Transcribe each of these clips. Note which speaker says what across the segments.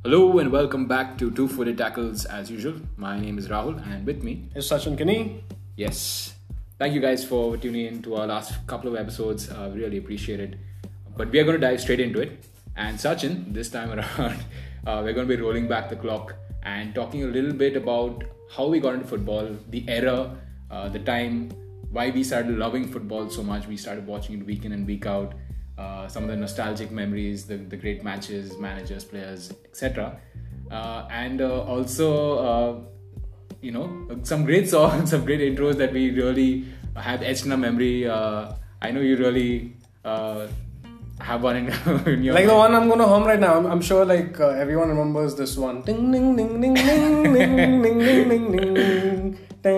Speaker 1: Hello and welcome back to Two Footed Tackles as usual. My name is Rahul and with me
Speaker 2: is Sachin Kani.
Speaker 1: Yes. Thank you guys for tuning in to our last couple of episodes. We really appreciate it. But we are going to dive straight into it. And Sachin, this time around, we're going to be rolling back the clock and talking a little bit about how we got into football, the era, the time, why we started loving football so much. We started watching it week in and week out. Some of the nostalgic memories, the great matches, managers, players, etc. And also, some great songs, some great intros that we really have etched in our memory. I know you really have one in your
Speaker 2: like the one I'm going to hum right now. I'm sure everyone remembers this one. Ding ding ding ding ding ding ding ding ding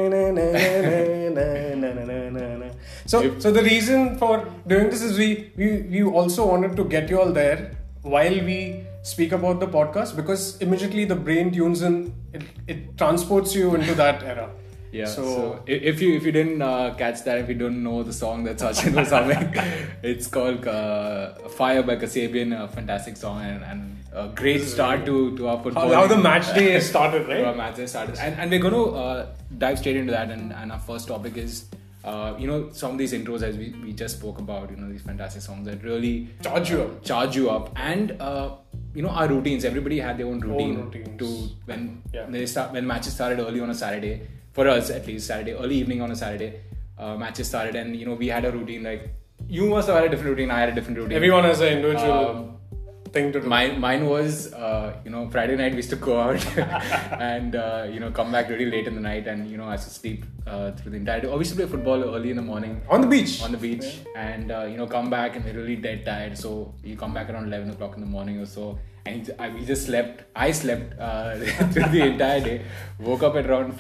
Speaker 2: ding. So the reason for doing this is we also wanted to get you all there while we speak about the podcast, because immediately the brain tunes in, it transports you into that era.
Speaker 1: Yeah. So if you didn't catch that, if you don't know the song that Sachin was humming, it's called "Fire" by Kasabian. A fantastic song and a great start to our football.
Speaker 2: How the match day started, right?
Speaker 1: Our match day started, and we're going to dive straight into that. And our first topic is. Some of these intros, as we just spoke about, these fantastic songs that really charge you up, and our routines. Everybody had their own routine to when matches started early on a Saturday. For us, at least, early evening on a Saturday, matches started, and we had a routine. Like you must have had a different routine. I had a different routine.
Speaker 2: Everyone has an individual thing to do.
Speaker 1: Mine was, Friday night we used to go out and come back really late in the night, and I used to sleep through the entire day. I used to play football early in the morning
Speaker 2: on the beach,
Speaker 1: and come back and we're really dead tired. So you come back around 11 o'clock in the morning or so, and we just slept. I slept through the entire day. Woke up at around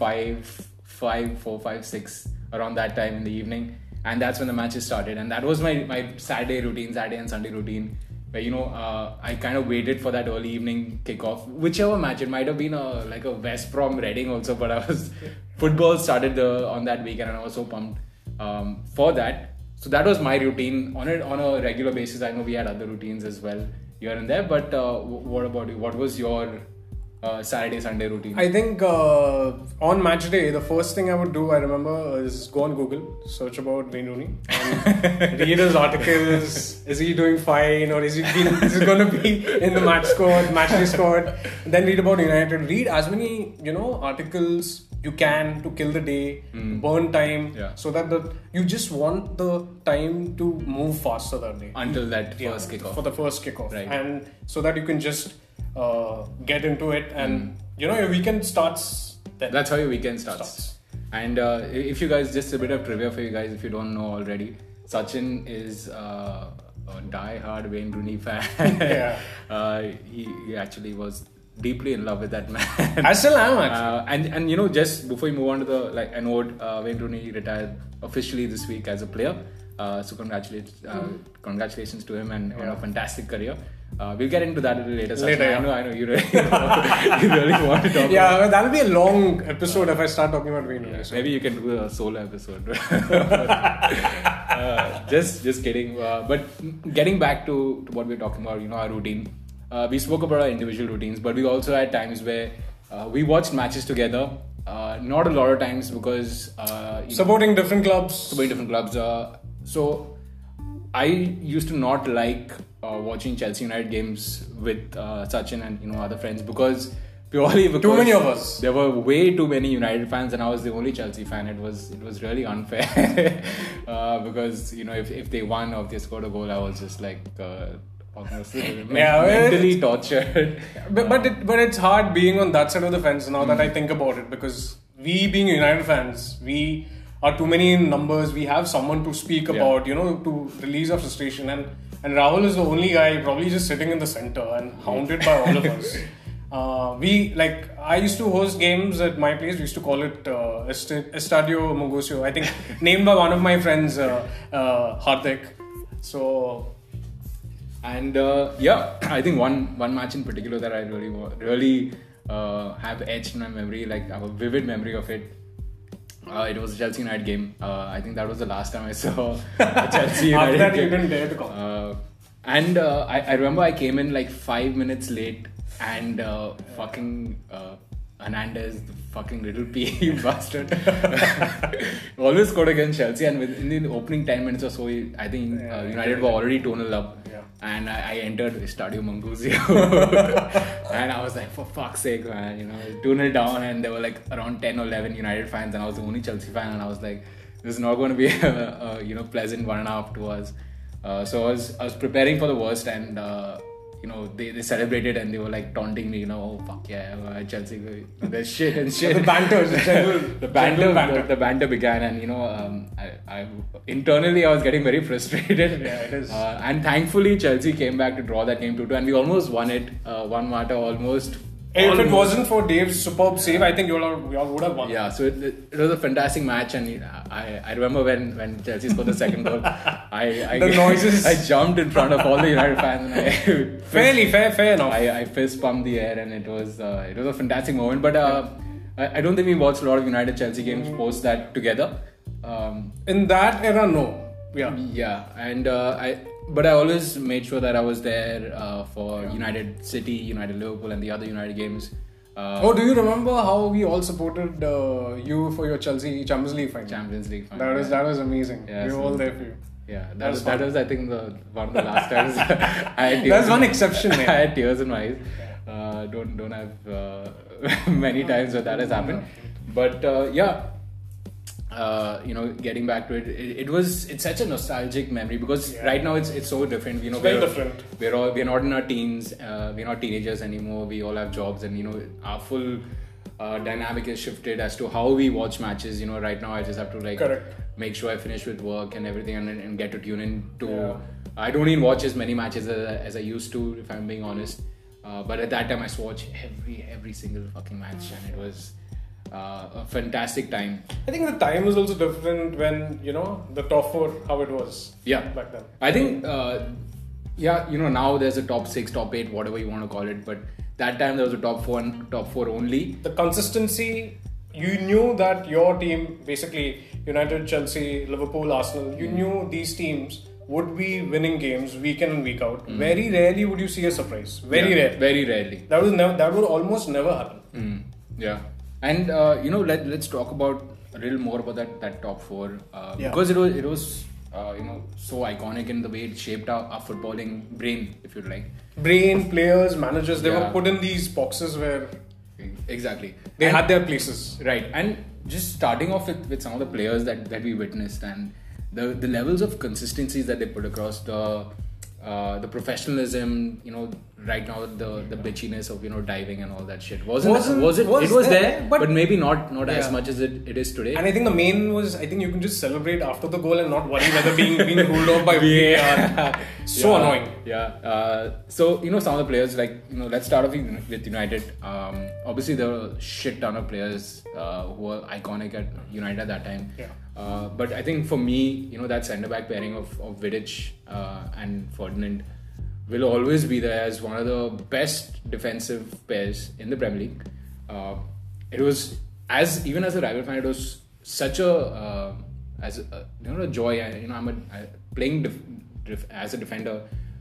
Speaker 1: 4, 5, 6 around that time in the evening, and that's when the matches started. And that was my Saturday and Sunday routine. Where I kind of waited for that early evening kickoff, whichever match. It might have been a West Brom Reading also, but football started on that weekend, and I was so pumped for that. So that was my routine on a regular basis. I know we had other routines as well here and there, but what about you? What was your Saturday, Sunday routine?
Speaker 2: I think on match day, the first thing I would do, I remember, is go on Google, search about Wayne Rooney, and read his articles. Is he doing fine, or is he going to be in the match day squad? Then read about United. Read as many articles you can to kill the day, burn time, so that you just want the time to move faster that day
Speaker 1: until that first kickoff.
Speaker 2: For the first kickoff,
Speaker 1: right.
Speaker 2: And so that you can just get into it, and your weekend starts then.
Speaker 1: That's how your weekend starts. And if you guys, just a bit of trivia for you guys, if you don't know already, Sachin is a die-hard Wayne Rooney fan.
Speaker 2: Yeah.
Speaker 1: He actually was deeply in love with that man.
Speaker 2: I still am actually.
Speaker 1: And just before we move on to a note, Wayne Rooney retired officially this week as a player. So congratulations to him and on a fantastic career. We'll get into that a little later.
Speaker 2: Yeah.
Speaker 1: I know you really, you really want to talk.
Speaker 2: Yeah, about that'll be a long episode if I start talking about Wayne Rooney.
Speaker 1: Maybe you can do a solo episode. Just kidding. But getting back to what we're talking about, our routine. We spoke about our individual routines, but we also had times where we watched matches together. Not a lot of times because
Speaker 2: supporting different clubs.
Speaker 1: So I used to not like watching Chelsea United games with Sachin and other friends because
Speaker 2: too many of us.
Speaker 1: There were way too many United fans, and I was the only Chelsea fan. It was really unfair because if they won or if they scored a goal, I was just like mentally tortured.
Speaker 2: But it's hard being on that side of the fence now that I think about it, because we being United fans, we are too many in numbers. We have someone to speak about, to release our frustration, and Rahul is the only guy probably just sitting in the center and hounded by all of us. I used to host games at my place. We used to call it Estadio Mongosio. I think named by one of my friends, Hardik. So,
Speaker 1: and I think one match in particular that I really have etched in my memory, like I have a vivid memory of it. It was a Chelsea United game. I think that was the last time I saw a Chelsea United
Speaker 2: After that,
Speaker 1: game.
Speaker 2: you didn't dare to come.
Speaker 1: And I remember I came in like 5 minutes late and fucking Hernandez, the fucking little pea bastard, always scored against Chelsea, and within the opening 10 minutes or so, I think United were already 2-0 up. And I entered Stadio Manguzio and I was like, for fuck's sake, man, 2-0 down, and there were like around 10 or 11 United fans, and I was the only Chelsea fan, and I was like, this is not going to be a pleasant 1.5 to us. So I was preparing for the worst, and they celebrated, and they were like taunting me, oh fuck yeah, Chelsea, there's shit and shit.
Speaker 2: The banter,
Speaker 1: the banter began, and I internally I was getting very frustrated.
Speaker 2: Yeah, it is.
Speaker 1: And thankfully Chelsea came back to draw that game 2-2, and we almost won it. Juan Mata almost.
Speaker 2: If it wasn't for Dave's superb save, I think you all would have won.
Speaker 1: Yeah, so it was a fantastic match, and I remember when Chelsea scored the second goal,
Speaker 2: the noises.
Speaker 1: I jumped in front of all the United fans, and
Speaker 2: fair enough.
Speaker 1: I fist pumped the air, and it was a fantastic moment. But I don't think we watched a lot of United Chelsea games post that together.
Speaker 2: In that era, no.
Speaker 1: Yeah, and But I always made sure that I was there for United City, United Liverpool, and the other United games.
Speaker 2: Do you remember how we all supported you for your Chelsea Champions League final?
Speaker 1: Champions League final.
Speaker 2: That was amazing.
Speaker 1: Yeah,
Speaker 2: we were all there for you.
Speaker 1: Yeah, that was I think one of the last times I had tears.
Speaker 2: That's one exception.
Speaker 1: I had tears in my eyes. Don't have many times where that has happened, but getting back to it, it's such a nostalgic memory, because right now it's so different.
Speaker 2: It's very different.
Speaker 1: We're not in our teens. We're not teenagers anymore. We all have jobs, and our full dynamic is shifted as to how we watch matches. Right now I just have to make sure I finish with work and everything, and get to tune in to. Yeah. I don't even watch as many matches as I used to, if I'm being honest. But at that time I used to watch every single fucking match, and it was a fantastic time.
Speaker 2: I think the time was also different when the top 4, how it was.
Speaker 1: Yeah,
Speaker 2: back then.
Speaker 1: I think now there's a top 6, top 8, whatever you want to call it, but that time there was a top 4 only.
Speaker 2: The consistency, you knew that your team, basically United, Chelsea, Liverpool, Arsenal, you knew these teams would be winning games week in and week out. Very rarely would you see a surprise. Very
Speaker 1: rarely.
Speaker 2: That would almost never happen.
Speaker 1: Yeah. And let's talk about a little more about that top 4 because it was so iconic in the way it shaped our footballing brain, if you'd like.
Speaker 2: Brain, players, managers, they were put in these boxes where
Speaker 1: exactly
Speaker 2: they had their places.
Speaker 1: Right. And just starting off with some of the players that we witnessed, and the levels of consistencies that they put across, the professionalism, right now the bitchiness of diving and all that shit it was there, but maybe not as much as it is today.
Speaker 2: And I think the main was, I think you can just celebrate after the goal and not worry whether being ruled off by VAR. So annoying.
Speaker 1: So some of the players, like let's start off with United. Obviously there were a shit ton of players who were iconic at United at that time. But I think for me, that centre back pairing of Vidic and Ferdinand will always be there as one of the best defensive pairs in the Premier League. It was, even as a rival fan, it was such a joy. Playing as a defender.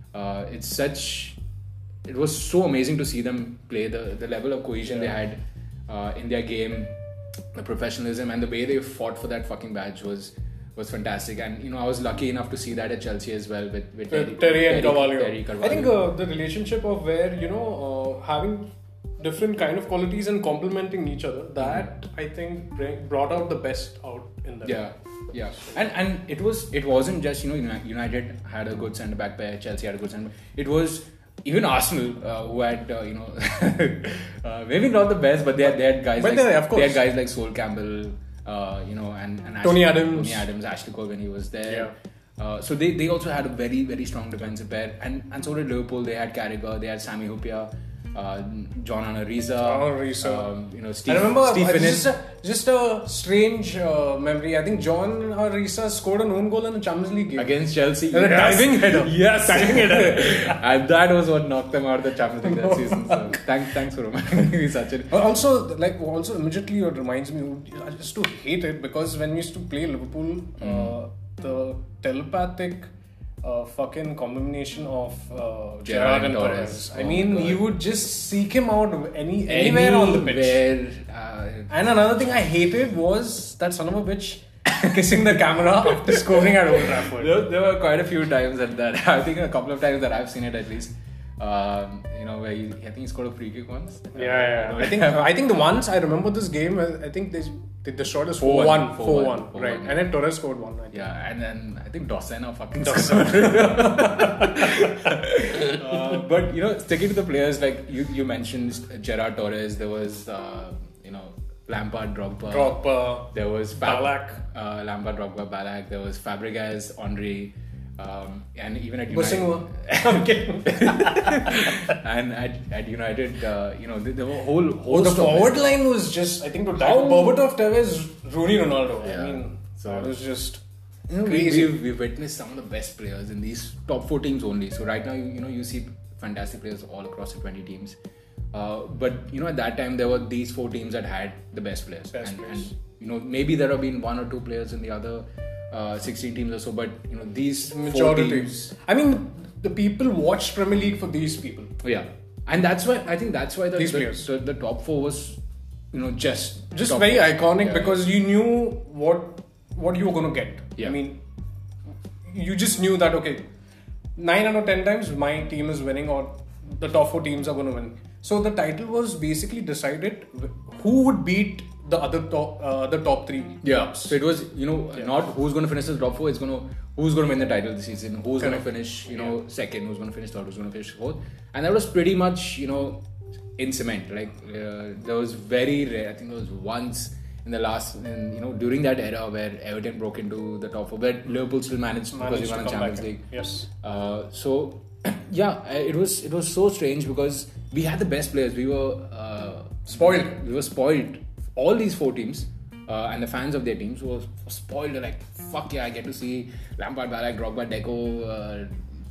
Speaker 1: It was so amazing to see them play. The level of cohesion they had in their game, the professionalism, and the way they fought for that fucking badge was fantastic. And I was lucky enough to see that at Chelsea as well with
Speaker 2: Terry and Carvalho.
Speaker 1: Carvalho.
Speaker 2: I think the relationship of where having different kind of qualities and complementing each other, that I think brought out the best out in them.
Speaker 1: Yeah. And it wasn't just United had a good centre back pair, Chelsea had a good centre back. It was even Arsenal who had maybe not the best, but they had guys they had guys like Sol Campbell, and
Speaker 2: Tony Adams,
Speaker 1: Ashley Cole when he was there. So they also had a very, very strong defensive pair, and so did Liverpool. They had Carragher, they had Sami Hyypiä, John Arisa, Steve.
Speaker 2: I remember
Speaker 1: Steve
Speaker 2: just a strange memory. I think John Arisa scored an own goal in the Champions League game
Speaker 1: against Chelsea.
Speaker 2: Diving header.
Speaker 1: Yes, diving header. And that was what knocked them out of the Champions League that season. So thanks for reminding me, Sachin.
Speaker 2: Also immediately it reminds me, I used to hate it because when we used to play Liverpool, the telepathic a fucking combination of
Speaker 1: Gerrard
Speaker 2: Gerrard and
Speaker 1: and Torres.
Speaker 2: Torres. I
Speaker 1: Oh
Speaker 2: mean,
Speaker 1: my God.
Speaker 2: you would just seek him out anywhere on the pitch.
Speaker 1: Anywhere,
Speaker 2: And another thing I hated was that son of a bitch kissing the camera after scoring at Old Trafford.
Speaker 1: there were quite a few times that I think a couple of times that I've seen it at least. Where I think he scored a free kick once.
Speaker 2: Yeah. I think the once I remember this game, I think they destroyed us 4-1. 4-1. Right. And then Torres scored one. I think.
Speaker 1: Yeah, and then I think Dossena fucking
Speaker 2: Dossena.
Speaker 1: scored. But sticking to the players, like you mentioned Gerrard, Torres. There was Lampard, Drogba. There was
Speaker 2: Ballack.
Speaker 1: Lampard, Drogba, Ballack. There was Fabregas, Henry. And even at
Speaker 2: Busingwa.
Speaker 1: And at United, there were a whole
Speaker 2: The
Speaker 1: host of
Speaker 2: forward line was just, I think, to die for Berbatov, Tevez, Rooney, Ronaldo.
Speaker 1: Yeah.
Speaker 2: I mean,
Speaker 1: So-
Speaker 2: it was just
Speaker 1: crazy. We've witnessed some of the best players in these top 4 teams only. So right now, you see fantastic players all across the 20 teams. But at that time there were these 4 teams that had the best players. And maybe there have been 1 or 2 players in the other 16 teams or so. But these
Speaker 2: majority.
Speaker 1: 4 teams.
Speaker 2: I mean, the people watched Premier League for these people.
Speaker 1: Yeah, and that's why
Speaker 2: These players.
Speaker 1: the top 4 was just top
Speaker 2: very
Speaker 1: 4.
Speaker 2: iconic
Speaker 1: Yeah.
Speaker 2: because you knew what you were going to get.
Speaker 1: Yeah.
Speaker 2: I mean, you just knew that, okay, 9 out of 10 times my team is winning or the top 4 teams are going to win. So the title was basically decided who would beat the other top 3
Speaker 1: Yeah,
Speaker 2: clubs.
Speaker 1: so it was not who's going to finish the top 4. It's who's going to win the title this season. Who's going to finish second. Who's going to finish third. Who's going to finish fourth. And that was pretty much in cement. Like there was very rare. I think there was once in the last during that era where Everton broke into the top 4, but Liverpool still managed because they won the Champions League.
Speaker 2: Yes.
Speaker 1: So yeah, it was so strange because we had the best players. We were
Speaker 2: Spoiled.
Speaker 1: We were spoiled. All these 4 teams and the fans of their teams were spoiled. They're like, fuck yeah, I get to see Lampard, Ballack, Drogba, Deco,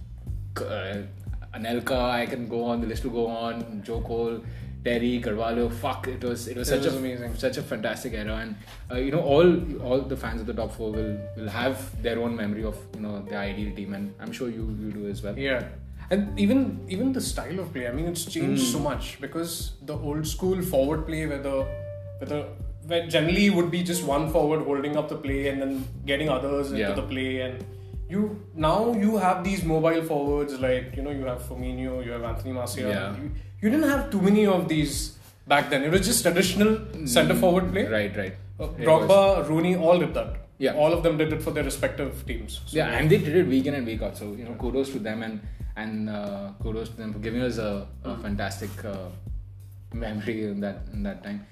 Speaker 1: Anelka. I can go on. The list will go on. Joe Cole, Terry, Carvalho. Fuck, it was
Speaker 2: amazing.
Speaker 1: Such a fantastic era. And all the fans of the top 4 will have their own memory of their ideal team, and I'm sure you do as well.
Speaker 2: Yeah. And even the style of play, I mean, it's changed so much because the old school forward play where generally would be just one forward holding up the play and then getting others into the play, and you have these mobile forwards like you have Firmino, you have Anthony Martial.
Speaker 1: Yeah.
Speaker 2: You didn't have too many of these back then. It was just traditional centre forward play.
Speaker 1: Right.
Speaker 2: Drogba, Rooney, all did that.
Speaker 1: Yeah.
Speaker 2: All of them did it for their respective teams. So
Speaker 1: Yeah, and they did it week in and week out. So kudos to them and kudos to them for giving us a fantastic memory in that time.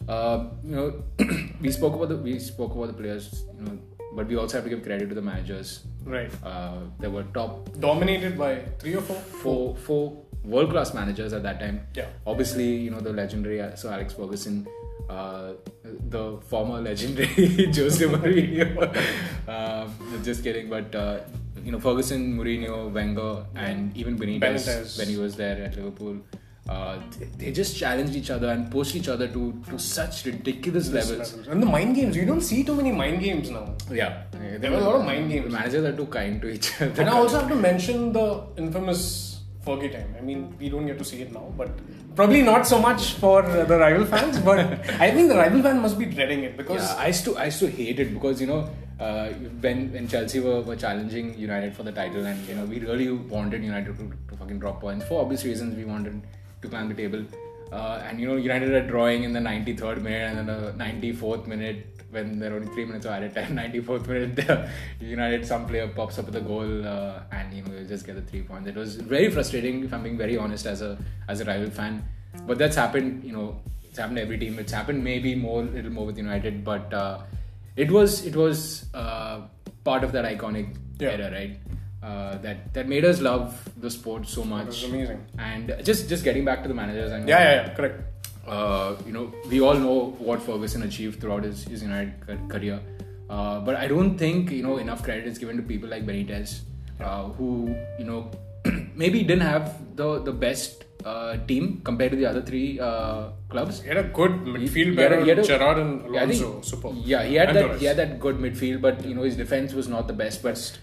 Speaker 1: We spoke about the players, but we also have to give credit to the managers.
Speaker 2: Right.
Speaker 1: There were
Speaker 2: Dominated by 3 or 4?
Speaker 1: four world-class managers at that time.
Speaker 2: Yeah.
Speaker 1: Obviously, the legendary Sir Alex Ferguson, the former legendary Jose Mourinho. Just kidding, but Ferguson, Mourinho, Wenger, and even Benitez when he was there at Liverpool. They just challenged each other and pushed each other to such ridiculous levels.
Speaker 2: And the mind games, you don't see too many mind games now.
Speaker 1: Yeah,
Speaker 2: There were a lot of mind games.
Speaker 1: The managers are too kind to each other.
Speaker 2: And I also have to mention the infamous Fergie time. I mean, we don't get to see it now, but probably not so much for the rival fans. But I think the rival fan must be dreading it because
Speaker 1: I used to hate it because when Chelsea were challenging United for the title, and we really wanted United to fucking drop points for obvious reasons. We wanted to climb the table, and United are drawing in the 93rd minute and then the 94th minute when there are only 3 minutes of added time. 94th minute, United some player pops up with a goal, and you just get the 3 points. It was very frustrating, if I'm being very honest, as a rival fan. But that's happened. It's happened to every team. It's happened maybe a little more with United, but it was part of that iconic era, right? That made us love the sport so much.
Speaker 2: it was amazing.
Speaker 1: And just getting back to the managers, and
Speaker 2: Yeah, correct.
Speaker 1: We all know what Ferguson achieved throughout his United career, but I don't think enough credit is given to people like Benitez, who maybe didn't have the best team compared to the other 3 clubs.
Speaker 2: He had a good midfield
Speaker 1: He had
Speaker 2: battle,
Speaker 1: a-
Speaker 2: Gerrard and
Speaker 1: Yeah, I think-
Speaker 2: Alonso, superb.
Speaker 1: Yeah, he had
Speaker 2: And
Speaker 1: that
Speaker 2: Torres.
Speaker 1: he had that good midfield, but his defense was not the best. But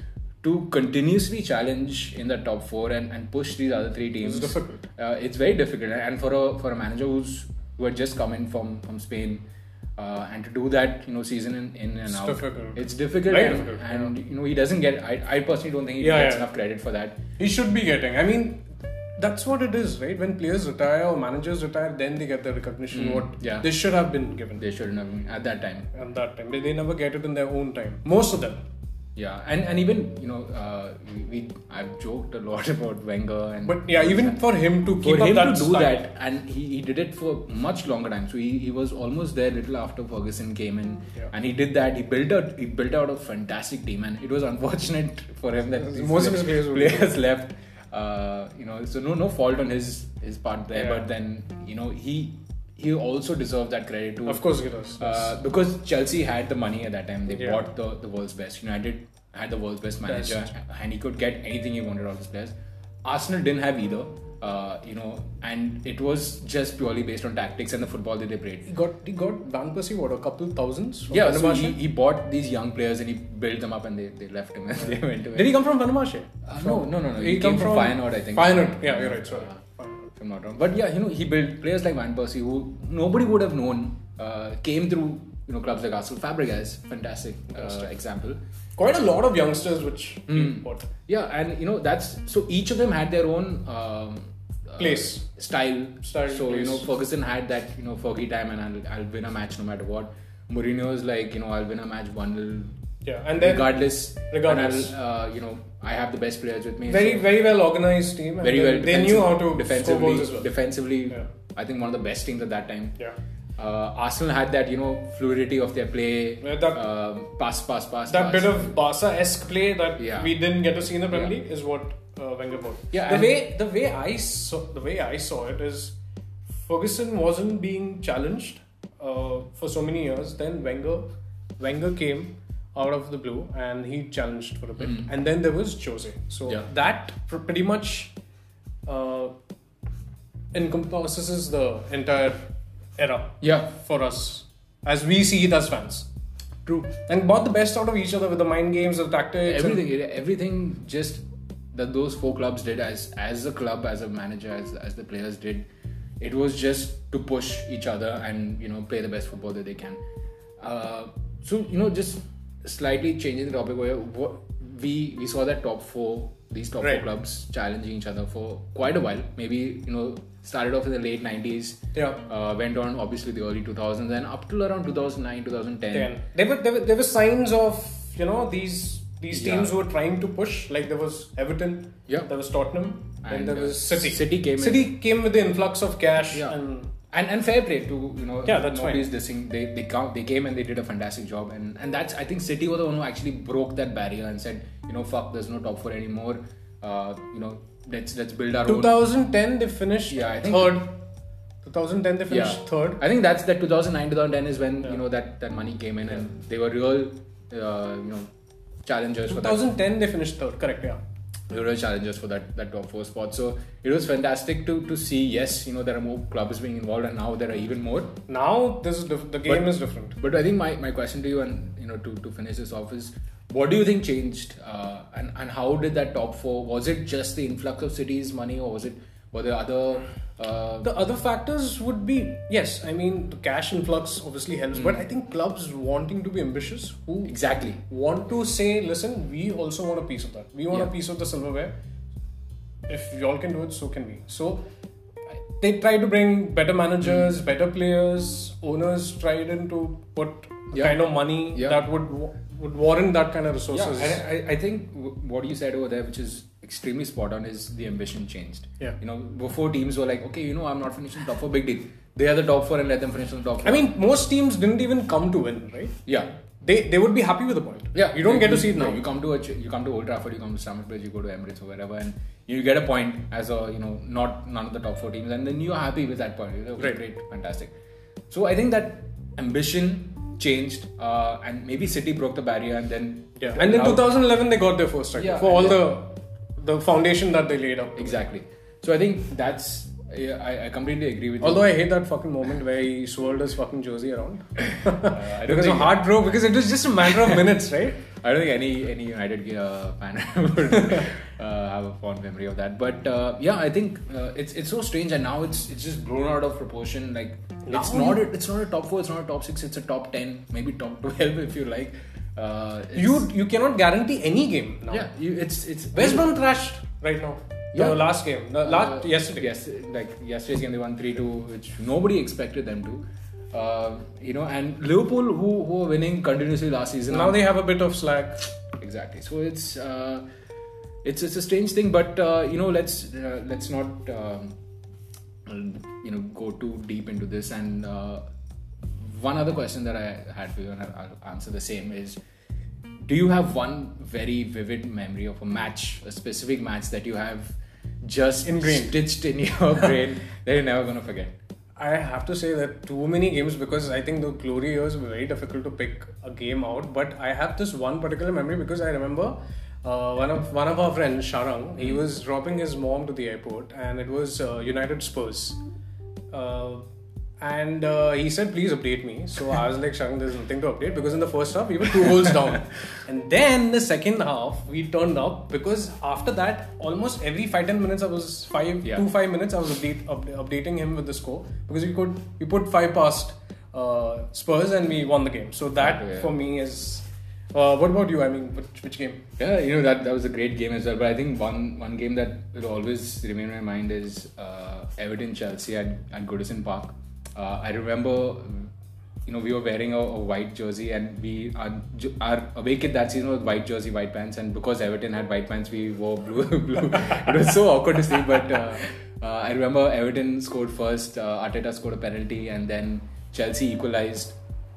Speaker 1: to continuously challenge in the top 4 and push these other 3 teams.
Speaker 2: It's difficult.
Speaker 1: It's very difficult, and for a manager who had just come in from Spain. And to do that, season in and out, it's difficult, and he doesn't get. I personally don't think he gets enough credit for that.
Speaker 2: He should be getting. I mean, that's what it is, right? When players retire or managers retire, then they get the recognition they should have been given.
Speaker 1: They shouldn't have been at that time.
Speaker 2: At that time, they never get it in their own time. Most of them.
Speaker 1: Yeah, and even I've joked a lot about Wenger,
Speaker 2: but even for him to keep up that style.
Speaker 1: That, and he did it for much longer time. So he was almost there little after Ferguson came in, and he did that. He built out a fantastic team, and it was unfortunate for him that
Speaker 2: most of his
Speaker 1: players left. So no fault on his part there, but then he also deserves that credit too.
Speaker 2: Of course he does.
Speaker 1: Because Chelsea had the money at that time. They bought the world's best. United had the world's best manager, and he could get anything he wanted out of his players. Arsenal didn't have either. And it was just purely based on tactics and the football that they played.
Speaker 2: He got Van Persie, a couple thousands?
Speaker 1: So he bought these young players and he built them up, and they left him and they went to it.
Speaker 2: Did he come from Van Persie?
Speaker 1: No. He came from Feyenoord, I think.
Speaker 2: Feyenoord, yeah, you're right, sorry.
Speaker 1: If I'm not wrong. But he built players like Van Persie, who nobody would have known, came through clubs like Arsenal. Fabregas, fantastic example.
Speaker 2: Quite a lot of youngsters which he bought.
Speaker 1: Yeah, and that's so each of them had their own style. So Ferguson had that Fergie time, and I'll win a match no matter what. Mourinho is like I'll win a match 1-0.
Speaker 2: Yeah, and then
Speaker 1: regardless. And I'll I have the best players with me.
Speaker 2: Very well organized team.
Speaker 1: Very well.
Speaker 2: They knew how to score goals as well.
Speaker 1: Defensively, I think one of the best teams at that time.
Speaker 2: Yeah.
Speaker 1: Arsenal had that fluidity of their play. Pass.
Speaker 2: That bit of Barca-esque play that we didn't get to see in the Premier League is what Wenger brought.
Speaker 1: Yeah.
Speaker 2: The way I saw it is Ferguson wasn't being challenged for so many years. Then Wenger came out of the blue and he challenged for a bit, and then there was Jose. So that pretty much encompasses the entire era for us as we see it as fans.
Speaker 1: True.
Speaker 2: And brought the best out of each other with the mind games, the tactics,
Speaker 1: everything just that those 4 clubs did as a club, as a manager, as the players did. It was just to push each other and play the best football that they can. So just slightly changing the topic, where we saw that these top 4 clubs challenging each other for quite a while. Maybe started off in the late 90s, went on obviously the early 2000s, and up till around 2009, 2010.
Speaker 2: There were signs of these teams who were trying to push. Like there was Everton, there was Tottenham, and there was City.
Speaker 1: City
Speaker 2: came with the influx of cash
Speaker 1: and fair play to
Speaker 2: that's
Speaker 1: nobody's dissing. They came and they did a fantastic job, and that's, I think City were the one who actually broke that barrier and said fuck, there's no top 4 anymore. Let's build our
Speaker 2: 2010 they finished third. 2010 they finished third.
Speaker 1: I think that's that 2009-2010 is when that money came in and they were real challengers.
Speaker 2: 2010 they finished third, correct?
Speaker 1: They were challengers for that top 4 spot. So it was fantastic to see. There are more clubs being involved, and now there are even more.
Speaker 2: Now the game is different.
Speaker 1: But I think my question to you, and to finish this off, is what do you think changed, and how did that top 4? Was it just the influx of City's money, or were there other?
Speaker 2: The other factors would be, yes, I mean the cash influx obviously helps, but I think clubs wanting to be ambitious, who
Speaker 1: exactly
Speaker 2: want to say, listen, we also want a piece of that. We want a piece of the silverware. If y'all can do it, so can we. So they try to bring better managers, better players. Owners tried to put the kind of money that would warrant that kind of resources.
Speaker 1: And I think what you said over there, which is extremely spot on, is the ambition changed. Before teams were like, okay, I'm not finishing top 4, big deal. They are the top 4 and let them finish on the top 4.
Speaker 2: I mean, most teams didn't even come to win, right?
Speaker 1: Yeah.
Speaker 2: They would be happy with the point.
Speaker 1: Yeah.
Speaker 2: You don't get to see it now.
Speaker 1: You come to Old Trafford, you come to Stamford Bridge, you go to Emirates or wherever, and you get a point as a none of the top 4 teams, and then you're happy with that point. Great, fantastic. So I think that ambition changed, and maybe City broke the barrier, and then
Speaker 2: and in 2011 they got their first striker for all the foundation that they laid up.
Speaker 1: Exactly. So I think that's I completely agree with you.
Speaker 2: Although I hate that fucking moment where he swirled his fucking jersey around.
Speaker 1: I don't
Speaker 2: Because my
Speaker 1: think
Speaker 2: heart broke because it was just a matter of minutes, right?
Speaker 1: I don't think any United fan would have a fond memory of that. But yeah, I think it's so strange, and now it's just blown out of proportion. Like it's not a top 4, it's not a top 6, it's a top 10, maybe top 12 if you like.
Speaker 2: You cannot guarantee any game now.
Speaker 1: Yeah, it's
Speaker 2: West Brom thrashed right now.
Speaker 1: Yeah.
Speaker 2: The last game, yesterday.
Speaker 1: Yes, like yesterday's game they won 3-2, which nobody expected them to. And Liverpool who were winning continuously last season.
Speaker 2: Now they have a bit of slack.
Speaker 1: Exactly. So it's a strange thing, but let's not go too deep into this. And one other question that I had for you, and I'll answer the same, is: do you have one very vivid memory of a specific match that you have just
Speaker 2: ingrained,
Speaker 1: stitched in your brain that you're never gonna forget?
Speaker 2: I have to say that too many games, because I think the glory years were very difficult to pick a game out. But I have this one particular memory because I remember one of our friends, Sharang, he was dropping his mom to the airport, and it was United Spurs. And he said, please update me. So I was like, Sharang, there's nothing to update, because in the first half we were 2 goals down. And then the second half we turned up, because after that almost every 5-10 minutes I was 5 minutes I was updating him with the score, because we put 5 past Spurs and we won the game. So that for me is what about you? I mean, which game?
Speaker 1: Yeah, that was a great game as well. But I think one game that will always remain in my mind is Everton Chelsea at Goodison Park. I remember, we were wearing a white jersey, and our away kit that season was white jersey, white pants, and because Everton had white pants, we wore blue. It was so awkward to see, but I remember Everton scored first, Arteta scored a penalty, and then Chelsea equalised.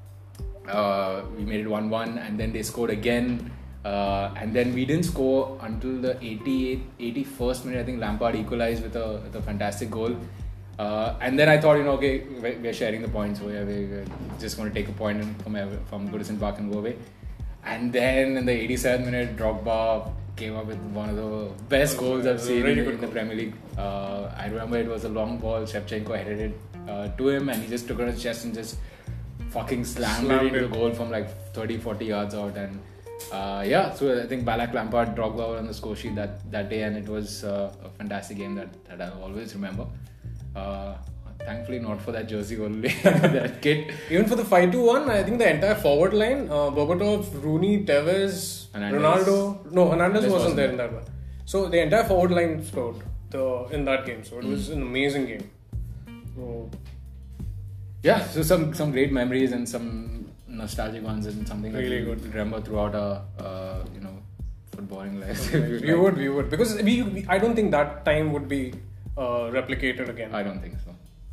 Speaker 1: We made it 1-1, and then they scored again, and then we didn't score until the 81st minute. I think Lampard equalised with a fantastic goal. And then I thought, okay, we're sharing the points. So we're just going to take a point from Goodison Park and go away. And then in the 87th minute, Drogba came up with one of the best goals I've seen in the Premier League. I remember it was a long ball. Shevchenko headed it to him, and he just took it on his chest and just fucking slammed it into the goal from like 30-40 yards out. And so I think Ballack, Lampard, Drogba were on the score sheet that day, and it was a fantastic game that I always remember. Thankfully not for that jersey only, that kit.
Speaker 2: Even for the 5-2-1, I think the entire forward line, Berbatov, Rooney, Tevez, Ronaldo. No, Hernandez wasn't there in that one. So the entire forward line scored in that game. So it was an amazing game. So,
Speaker 1: yeah, so some great memories and some nostalgic ones, and something
Speaker 2: really
Speaker 1: that we remember throughout our footballing lives.
Speaker 2: We would, because I don't think that time would be replicated again.
Speaker 1: I don't think so.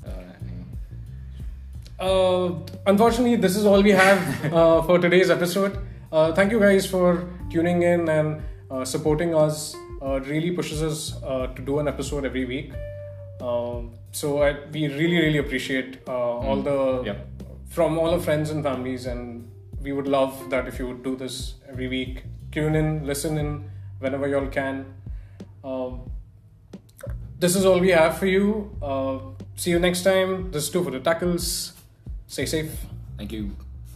Speaker 2: Unfortunately, this is all we have for today's episode. Thank you guys for tuning in and supporting us. It really pushes us to do an episode every week. So we really appreciate from all our friends and families, and we would love that if you would do this every week. Tune in, listen in whenever you all can. This is all we have for you. See you next time. This is 2 for the Tackles. Stay safe.
Speaker 1: Thank you.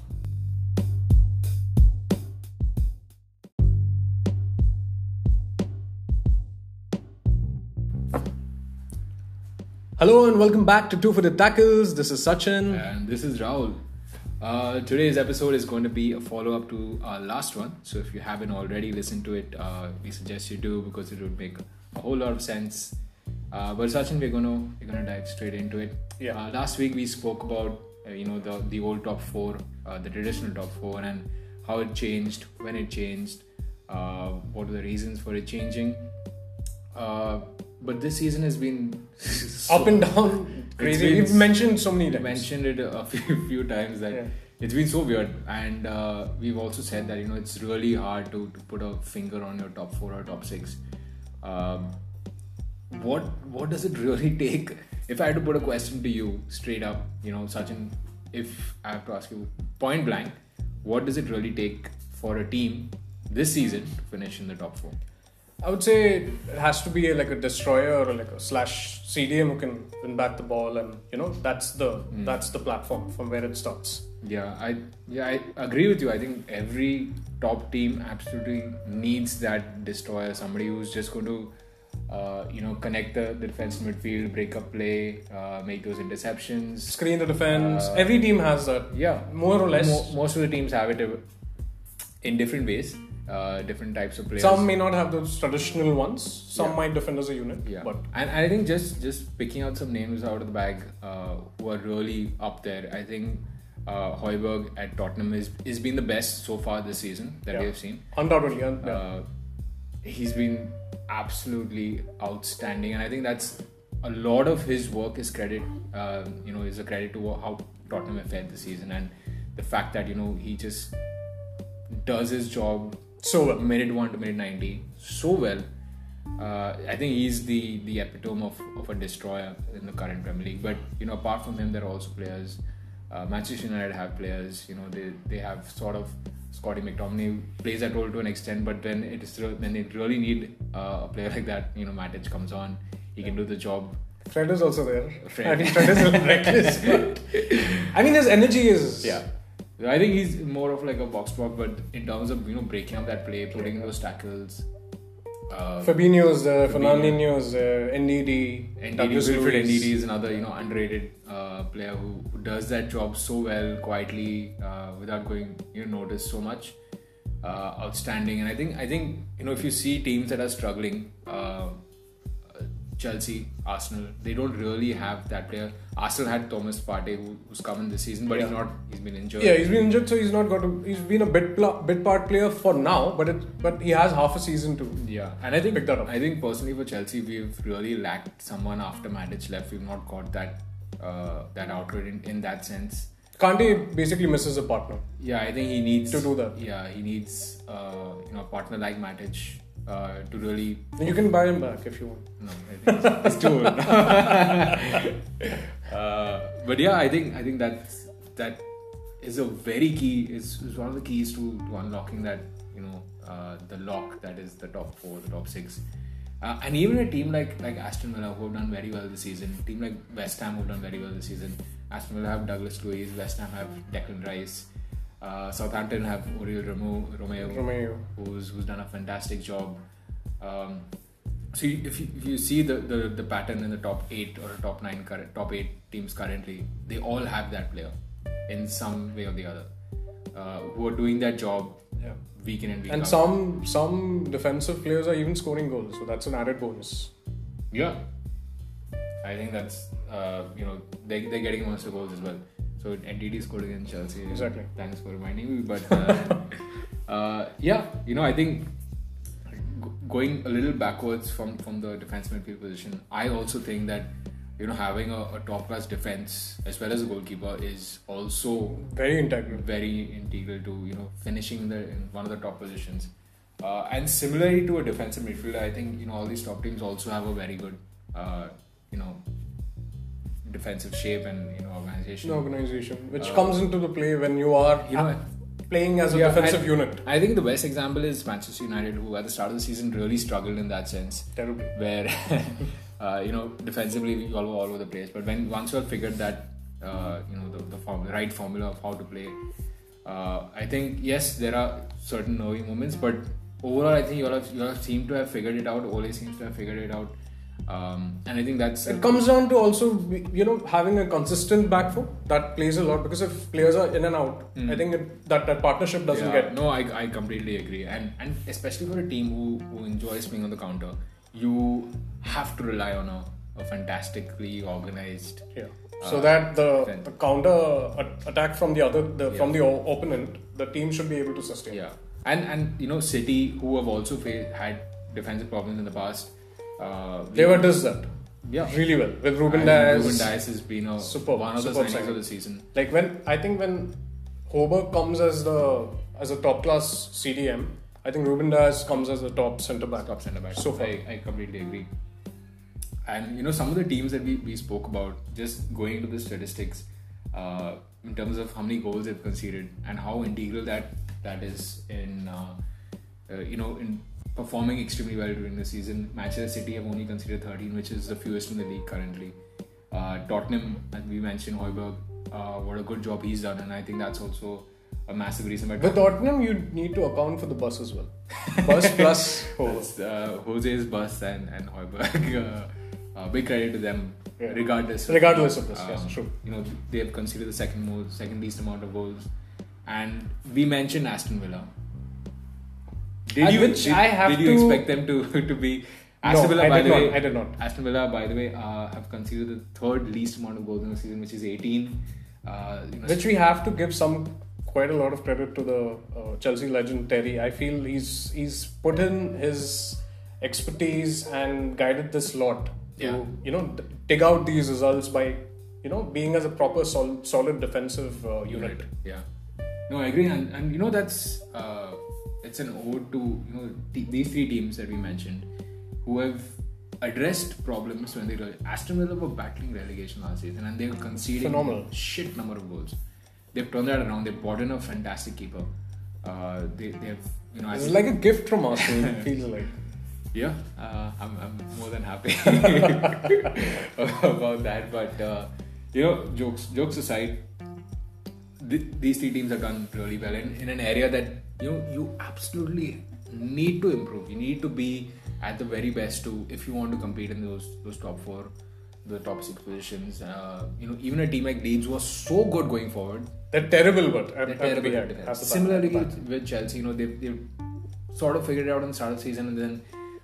Speaker 2: Hello and welcome back to 2 for the Tackles. This is Sachin.
Speaker 1: And this is Rahul. Today's episode is going to be a follow-up to our last one. So if you haven't already listened to it, we suggest you do, because it would make a whole lot of sense. But Sachin, we're gonna dive straight into it.
Speaker 2: Yeah.
Speaker 1: Last week we spoke about the old top 4, the traditional top 4, and how it changed, when it changed, what are the reasons for it changing. But this season has been
Speaker 2: up and down, crazy. We've mentioned so many times.
Speaker 1: Mentioned it a few times that it's been so weird, and we've also said that it's really hard to put a finger on your top 4 or top 6. What does it really take? If I had to put a question to you straight up, Sachin, if I have to ask you point blank, what does it really take for a team this season to finish in the top 4?
Speaker 2: I would say it has to be like a destroyer or like a slash CDM who can win back the ball, and that's the platform from where it starts.
Speaker 1: Yeah, I agree with you. I think every top team absolutely needs that destroyer, somebody who's just going to connect the defense midfield, break up play, make those interceptions,
Speaker 2: screen the defense. Every team has that.
Speaker 1: Yeah,
Speaker 2: more or less.
Speaker 1: Most of the teams have it in different ways. Different types of players.
Speaker 2: Some may not have those traditional ones. Some might defend as a unit.
Speaker 1: Yeah,
Speaker 2: but
Speaker 1: and I think just picking out some names out of the bag who are really up there. I think Højbjerg at Tottenham is been the best so far this season that we have seen.
Speaker 2: Undoubtedly,
Speaker 1: he's been absolutely outstanding, and I think that's a lot of his work is credit. Is a credit to how Tottenham have fared this season, and the fact that he just does his job
Speaker 2: so well,
Speaker 1: minute 1 to minute 90 so well. I think he's the epitome of a destroyer in the current Premier League. But apart from him, there are also players. Manchester United have players. They have sort of Scotty McTominay plays that role to an extent, but then they really need a player like that. Matic comes on, he can do the job.
Speaker 2: Fred is also there. Fred is reckless. But I mean, his energy is
Speaker 1: I think he's more of like a box block, but in terms of breaking up that play, putting in those tackles.
Speaker 2: Fabinho's there, Fernandinho's there, NDD.
Speaker 1: Wilfred NDD is another underrated player who does that job so well, quietly, without going noticed so much. Outstanding, and I think if you see teams that are struggling, Chelsea, Arsenal, they don't really have that player. Arsenal had Thomas Partey who's come in this season, but he's been injured.
Speaker 2: Yeah, he's been injured, so he's not got to. He's been a bit part player for now, but he has half a season to.
Speaker 1: Yeah, and I think
Speaker 2: pick that up.
Speaker 1: I think personally for Chelsea, we've really lacked someone after Matic left. We've not got that outlet in that sense.
Speaker 2: Kante basically misses a partner.
Speaker 1: Yeah, I think he needs
Speaker 2: to do that.
Speaker 1: Yeah, he needs a partner like Matic. To really...
Speaker 2: You can buy him back if you want.
Speaker 1: No, I think it's too old. But yeah, I think that is a very key. Is one of the keys to unlocking that the lock that is the top 4, the top 6, and even a team like Aston Villa who have done very well this season. A team like West Ham who have done very well this season. Aston Villa have Douglas Luiz. West Ham have Declan Rice. Southampton have Oriol Romeo, who's done a fantastic job. So if you see the pattern in the top 8 or top 9 top 8 teams currently, they all have that player in some way or the other who are doing that job week in and week out.
Speaker 2: And some defensive players are even scoring goals, so that's an added bonus.
Speaker 1: Yeah, I think that's they're getting most of the goals as well. So NDD scored against Chelsea.
Speaker 2: Exactly.
Speaker 1: Thanks for reminding me. But I think going a little backwards from the defense midfield position, I also think that having a top class defense as well as a goalkeeper is also
Speaker 2: very integral
Speaker 1: to finishing in one of the top positions. And similarly to a defensive midfielder, I think all these top teams also have a very good defensive shape and
Speaker 2: organization which comes into the play when you are playing as a defensive unit.
Speaker 1: I think the best example is Manchester United, who at the start of the season really struggled in that sense.
Speaker 2: Terribly.
Speaker 1: Where defensively we all were all over the place, but once you have figured that the right formula of how to play, I think yes, there are certain nervy moments, but overall I think you all seem to have figured it out. Ole seems to have figured it out. And I think it
Speaker 2: comes down to also having a consistent back four that plays a lot, because if players are in and out, I think that partnership doesn't get.
Speaker 1: No, I completely agree, and especially for a team who enjoys playing on the counter, you have to rely on a fantastically organized.
Speaker 2: Yeah. So that the counter attack from the from the opponent, the team should be able to sustain.
Speaker 1: Yeah, and City, who have also had defensive problems in the past.
Speaker 2: Lever does that really well with Ruben Dias.
Speaker 1: Ruben Dias has been one of the signings of the season.
Speaker 2: Like when Højbjerg comes as a top class CDM, I think Ruben Dias comes as the top centre back. So far,
Speaker 1: I completely agree. And some of the teams that we spoke about, just going into the statistics, in terms of how many goals they've conceded and how integral that is in performing extremely well during the season. Manchester City have only conceded 13, which is the fewest in the league currently. Tottenham, as we mentioned, Højbjerg, what a good job he's done, and I think that's also a massive reason.
Speaker 2: With Tottenham, you need to account for the bus as well. Bus plus
Speaker 1: Jose's bus and Højbjerg. Big credit to them, regardless
Speaker 2: of this. Yes, true.
Speaker 1: They have conceded the second least amount of goals, and we mentioned Aston Villa. Did you expect them to be? Aston Villa,
Speaker 2: I did not.
Speaker 1: Aston Villa, by the way, have conceded the third least amount of goals in the season, which is 18.
Speaker 2: Which we have to give quite a lot of credit to the Chelsea legend Terry. I feel he's put in his expertise and guided this lot to dig out these results by being as a proper solid defensive unit.
Speaker 1: Yeah, no, I agree, and that's it's an ode to these three teams that we mentioned, who have addressed problems when they were. Aston Villa were battling relegation last season and they were conceding
Speaker 2: phenomenal
Speaker 1: shit number of goals. They've turned that around. They've brought in a fantastic keeper. They have
Speaker 2: it's like a gift from us. It feels like.
Speaker 1: Yeah, I'm more than happy about that. But jokes aside, these three teams have done really well in an area that you absolutely need to improve. You need to be at the very best if you want to compete in those top four, the top six positions. Even a team like Leeds was so good going forward.
Speaker 2: They're terrible, but
Speaker 1: they're terrible at defense. Similarly with Chelsea, they've sort of figured it out in the start of the season and then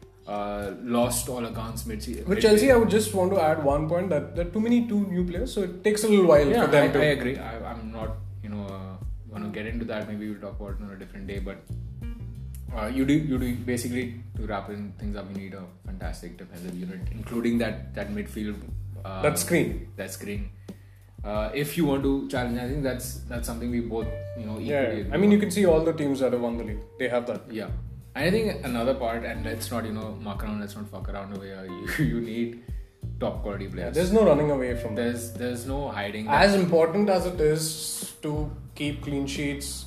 Speaker 1: lost all accounts mid-season.
Speaker 2: With Chelsea, I would just want to add one point that there are two new players, so it takes a little while for them to.
Speaker 1: I agree. I'm not going to get into that. Maybe we'll talk about it on a different day. But you do basically, to wrap things up, you need a fantastic defensive unit, including that midfield.
Speaker 2: That screen.
Speaker 1: If you want to challenge, I think that's something we both equally.
Speaker 2: Yeah. I mean, you can see all the teams that have won the league. They have that.
Speaker 1: Yeah. And I think another part, and let's not muck around, let's not fuck around over here. You need top quality players.
Speaker 2: Yeah, there's no running away from that.
Speaker 1: There's no hiding.
Speaker 2: As important as it is to keep clean sheets,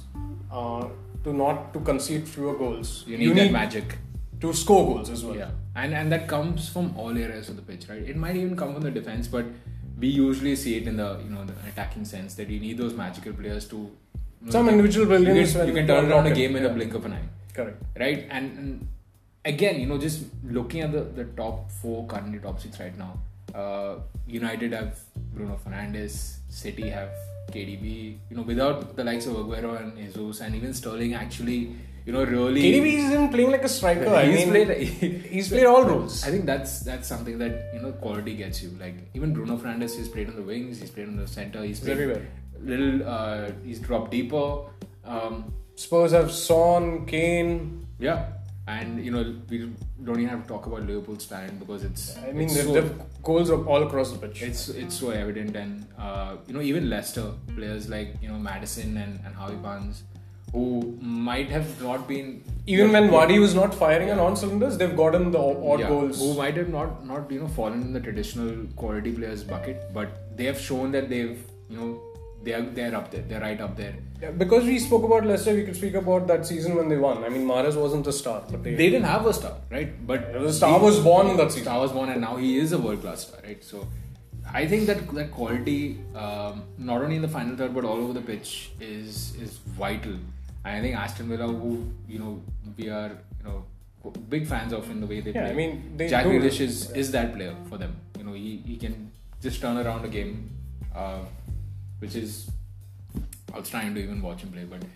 Speaker 2: to concede fewer goals,
Speaker 1: you need that magic
Speaker 2: to score goals as well.
Speaker 1: Yeah, and that comes from all areas of the pitch, right? It might even come from the defense, but we usually see it in the the attacking sense that you need those magical players to
Speaker 2: some individual brilliance.
Speaker 1: You can turn around a game in a blink of an eye.
Speaker 2: Correct.
Speaker 1: Right, and again, just looking at the top four, currently top six right now. United have Bruno Fernandes, City have KDB. Without the likes of Aguero and Jesus, and even Sterling, actually, really.
Speaker 2: KDB isn't playing like a striker. He's played all roles.
Speaker 1: I think that's something that quality gets you. Like even Bruno Fernandes, he's played on the wings, he's played on the center, he's played
Speaker 2: everywhere.
Speaker 1: He's dropped deeper.
Speaker 2: Spurs have Son, Kane.
Speaker 1: Yeah, and we don't even have to talk about Liverpool's talent because it's.
Speaker 2: I mean, the goals are all across the pitch.
Speaker 1: It's so evident, and even Leicester players like Maddison and Harvey Barnes, who might have not been
Speaker 2: even when Vardy was not firing on all cylinders, they've gotten the odd goals.
Speaker 1: Who might have not fallen in the traditional quality players bucket, but they have shown that they've they're up there. They're right up there.
Speaker 2: Yeah, because we spoke about Leicester, we could speak about that season when they won. I mean, Mahrez wasn't the star, but they
Speaker 1: didn't have a star, right? But
Speaker 2: the star was born in that season.
Speaker 1: Star was born, and now he is a world-class star, right? So, I think that quality, not only in the final third but all over the pitch, is vital. And I think Aston Villa, who we are big fans of in the way they play.
Speaker 2: I mean,
Speaker 1: Jack Grealish is that player for them. He can just turn around a game. Which is, I was trying to even watch him play, but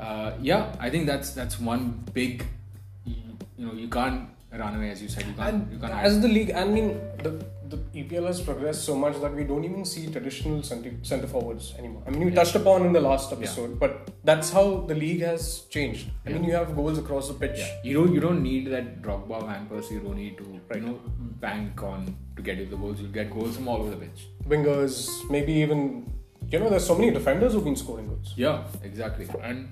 Speaker 1: I think that's one big. You can't run away, as you said. You can't.
Speaker 2: As the league, I mean, the EPL has progressed so much that we don't even see traditional centre forwards anymore. I mean, we touched upon in the last episode, but that's how the league has changed. I mean, you have goals across the pitch.
Speaker 1: Yeah. You don't need that Drogba, Van Persie. You don't need to bank on to get you the goals. You'll get goals from all over the pitch.
Speaker 2: Wingers, maybe even. There's so many defenders who've been scoring goals.
Speaker 1: Yeah, exactly. And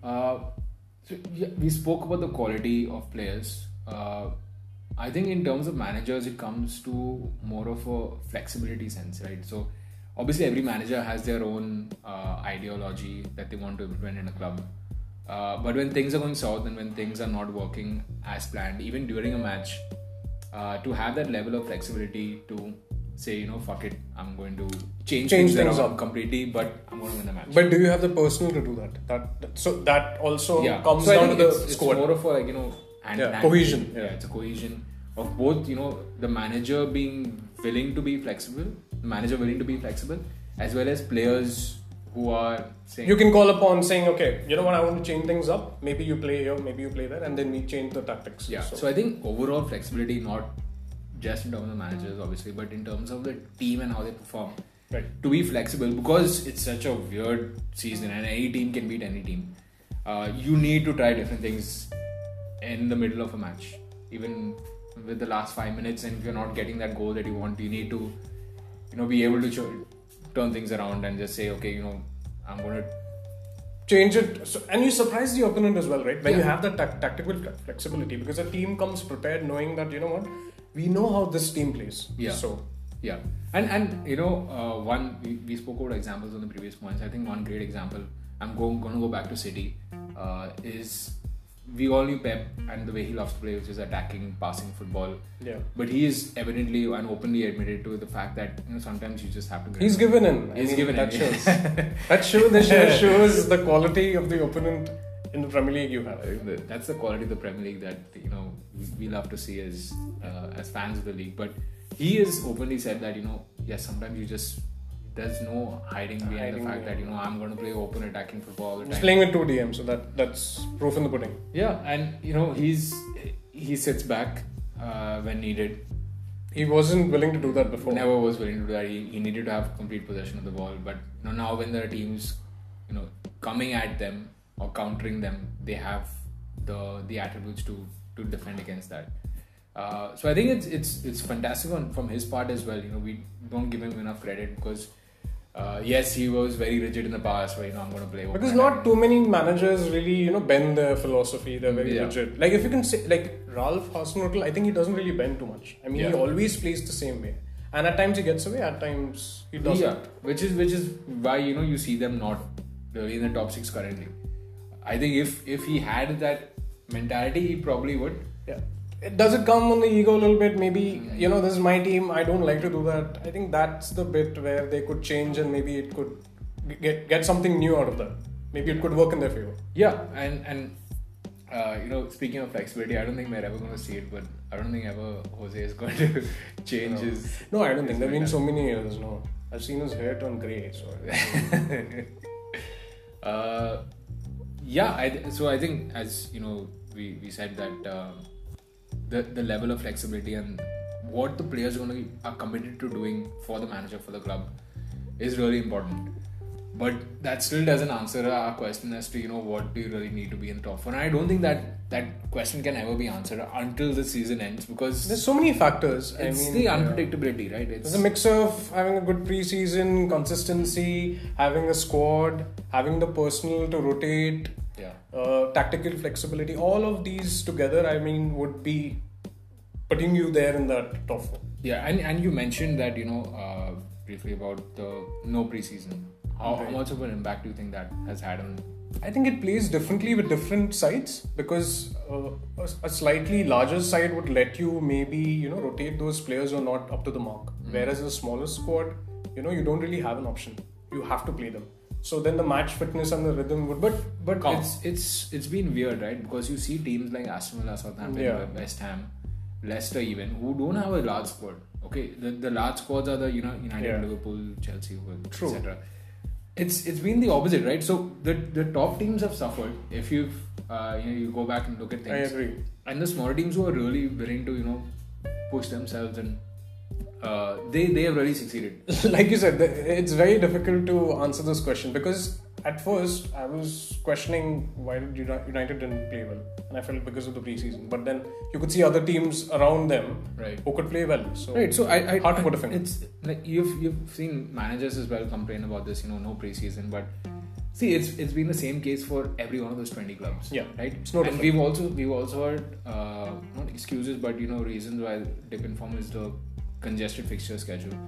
Speaker 1: we spoke about the quality of players. I think in terms of managers, it comes to more of a flexibility sense, right? So obviously every manager has their own ideology that they want to implement in a club. But when things are going south and when things are not working as planned, even during a match, to have that level of flexibility to say, fuck it, I'm going to change things up completely, but I'm going to win the match.
Speaker 2: But do you have the personnel to do that? So that also comes down to the squad.
Speaker 1: It's more of a
Speaker 2: cohesion.
Speaker 1: Yeah, it's a cohesion of both. The manager being willing to be flexible, as well as players who are saying,
Speaker 2: you can call upon saying, okay, you know what, I want to change things up. Maybe you play here, maybe you play there, and then we change the tactics.
Speaker 1: Yeah. So I think overall flexibility, not just in terms of managers, obviously, but in terms of the team and how they perform.
Speaker 2: Right.
Speaker 1: To be flexible, because it's such a weird season and any team can beat any team. You need to try different things in the middle of a match, even with the last 5 minutes. And if you're not getting that goal that you want, you need to, be able to turn things around and just say, okay, I'm going to
Speaker 2: change it. So, and you surprise the opponent as well, right? When you have that tactical flexibility, because a team comes prepared knowing that, we know how this team plays.
Speaker 1: Yeah.
Speaker 2: So
Speaker 1: yeah, and we spoke about examples on the previous points. I think one great example, I'm going to go back to City, is we all knew Pep and the way he loves to play, which is attacking, passing football.
Speaker 2: Yeah.
Speaker 1: But he is evidently and openly admitted to the fact that sometimes you just have to.
Speaker 2: He's given in. That shows. That shows the quality of the opponent in the Premier League you have.
Speaker 1: That's the quality of the Premier League that we love to see as fans of the league. But he has openly said that yes, sometimes there's no hiding behind the fact that I'm going to play open attacking football all the time.
Speaker 2: He's playing with 2 DMs, so that's proof in the pudding.
Speaker 1: Yeah, and he sits back when needed.
Speaker 2: He wasn't willing to do that before.
Speaker 1: Never was willing to do that. He needed to have complete possession of the ball. But now when there are teams coming at them or countering them, they have the attributes to defend against that. So I think it's fantastic from his part as well. We don't give him enough credit because yes, he was very rigid in the past where I'm going to play.
Speaker 2: Because not too many managers really bend their philosophy. They're very rigid. Like if you can say, like Ralph Hasenhüttl, I think he doesn't really bend too much. I mean, he always plays the same way, and at times he gets away, at times he doesn't.
Speaker 1: Yeah, which is why you see them not really in the top 6 currently. I think if he had that mentality, he probably would.
Speaker 2: Yeah. Does it come on the ego a little bit? Maybe, this is my team, I don't like to do that. I think that's the bit where they could change and maybe it could get something new out of that. Maybe it could work in their favor.
Speaker 1: Yeah, and speaking of flexibility, I don't think we're ever going to see it, but I don't think ever Jose is going to change his...
Speaker 2: No, I don't think. There have been so many years, no. I've seen his hair turn grey, so...
Speaker 1: So I think, as we said that the level of flexibility and what the players are committed to doing for the manager, for the club, is really important. But that still doesn't answer our question as to what do you really need to be in the top 4. And I don't think that question can ever be answered until the season ends, because
Speaker 2: there's so many factors.
Speaker 1: It's the unpredictability, right?
Speaker 2: It's a mix of having a good pre-season, consistency, having a squad, having the personnel to rotate, tactical flexibility. All of these together, would be putting you there in that top 4.
Speaker 1: Yeah, and you mentioned that briefly about the no pre-season. How much of an impact do you think that has had on?
Speaker 2: I think it plays differently with different sides, because a slightly larger side would let you maybe rotate those players who are not up to the mark. Whereas a smaller squad, you don't really have an option. You have to play them. So then the match fitness and the rhythm would
Speaker 1: but it's been weird, right? Because you see teams like Aston Villa, Southampton, West Ham, Leicester even, who don't have a large squad. Okay, the large squads are the United, Liverpool, Chelsea, etc. It's been the opposite, right? So the top teams have suffered. If you go back and look at things,
Speaker 2: I agree.
Speaker 1: And the smaller teams who are really willing to push themselves, and they have really succeeded.
Speaker 2: Like you said, it's very difficult to answer this question, because at first I was questioning why United didn't play well, and I felt because of the pre-season. But then you could see other teams around them who could play well. So
Speaker 1: I
Speaker 2: hard to put a finger.
Speaker 1: It's like you've seen managers as well complain about this, no pre-season, but see, it's been the same case for every one of those 20 clubs.
Speaker 2: Yeah,
Speaker 1: right.
Speaker 2: It's no different.
Speaker 1: And we've also heard not excuses, but reasons why dip in form is the congested fixture schedule.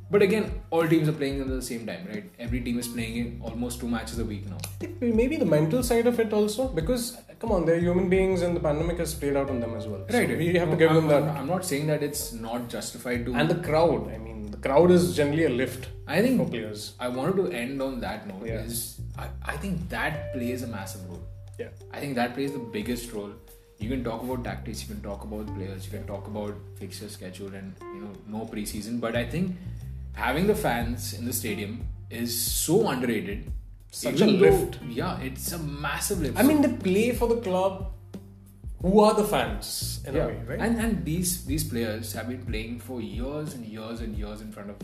Speaker 1: But again, all teams are playing at the same time, right? Every team is playing in almost 2 matches a week now.
Speaker 2: Maybe the mental side of it also, because come on, they're human beings and the pandemic has played out on them as well.
Speaker 1: Right.
Speaker 2: So we have to give them that.
Speaker 1: I'm not saying that it's not justified to.
Speaker 2: And the crowd, I mean, the crowd is generally a lift
Speaker 1: I think
Speaker 2: for players.
Speaker 1: I wanted to end on that note.
Speaker 2: Yeah.
Speaker 1: Is I think that plays a massive role.
Speaker 2: Yeah.
Speaker 1: I think that plays the biggest role. You can talk about tactics, you can talk about players, you can talk about fixture schedule and no preseason. But I think having the fans in the stadium is so underrated.
Speaker 2: Such a lift.
Speaker 1: Yeah, it's a massive lift.
Speaker 2: I mean, they play for the club. Who are the fans in a way, right?
Speaker 1: And these players have been playing for years and years and years in front of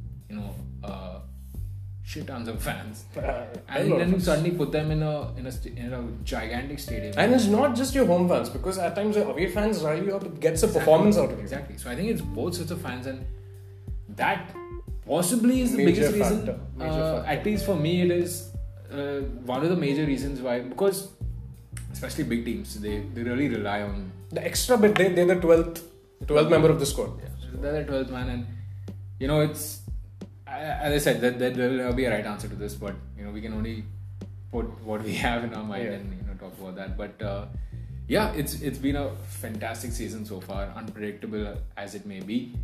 Speaker 1: shit tons of fans. And then you suddenly put them in a gigantic stadium.
Speaker 2: And it's not just your home fans, because at times the away fans rally you up, it gets a performance out of you.
Speaker 1: Exactly. So I think it's both sorts of fans, and that possibly is the
Speaker 2: Major
Speaker 1: biggest reason.
Speaker 2: factor. Major factor.
Speaker 1: At least for me, it is one of the major reasons why, because especially big teams, they really rely on
Speaker 2: The extra bit, they're the 12th member of the squad.
Speaker 1: Yeah, they're the 12th man, and it's as I said, that there will never be a right answer to this, but we can only put what we have in our mind and talk about that. But it's been a fantastic season so far, unpredictable as it may be,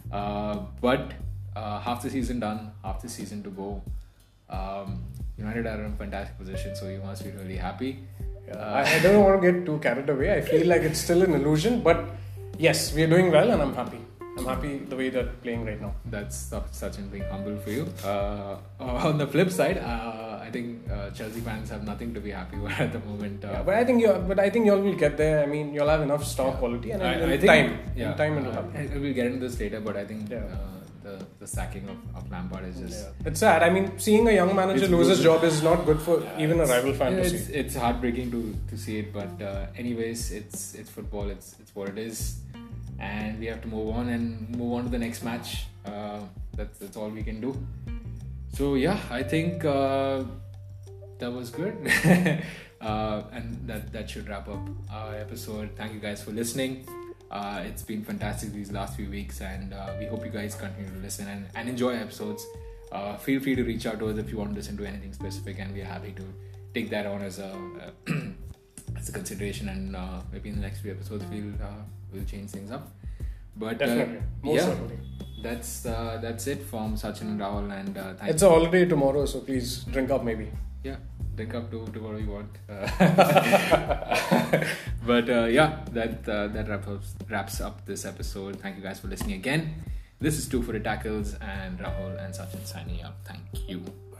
Speaker 1: but half the season done, half the season to go. United are in a fantastic position, so you must be really happy.
Speaker 2: I don't want to get too carried away. I feel like it's still an illusion, but yes, we are doing well, and I'm happy. I'm happy the way they're playing right now.
Speaker 1: That's Sachin being humble for you. On the flip side, I think Chelsea fans have nothing to be happy with at the moment.
Speaker 2: But I think y'all will get there. I mean, you'll have enough star quality, and in time it'll happen.
Speaker 1: We'll get into this later, but I think the sacking of Lampard is just
Speaker 2: it's sad. I mean, seeing a young manager lose his job is not good for even a rival fan to see.
Speaker 1: It's heartbreaking to see it, but anyways, it's football. It's what it is. And we have to move on to the next match. That's all we can do. So I think that was good, and that should wrap up our episode. Thank you guys for listening. It's been fantastic these last few weeks, and we hope you guys continue to listen and enjoy episodes. Feel free to reach out to us if you want to listen to anything specific, and we are happy to take that on as a as a consideration, and maybe in the next few episodes we'll change things up. But
Speaker 2: definitely, most certainly.
Speaker 1: That's it from Sachin and Rahul, and
Speaker 2: it's a holiday tomorrow, so please drink up maybe.
Speaker 1: Yeah, drink up to whatever you want. But that wraps up this episode. Thank you guys for listening again. This is 2 for the Tackles, and Rahul and Sachin signing out. Thank you.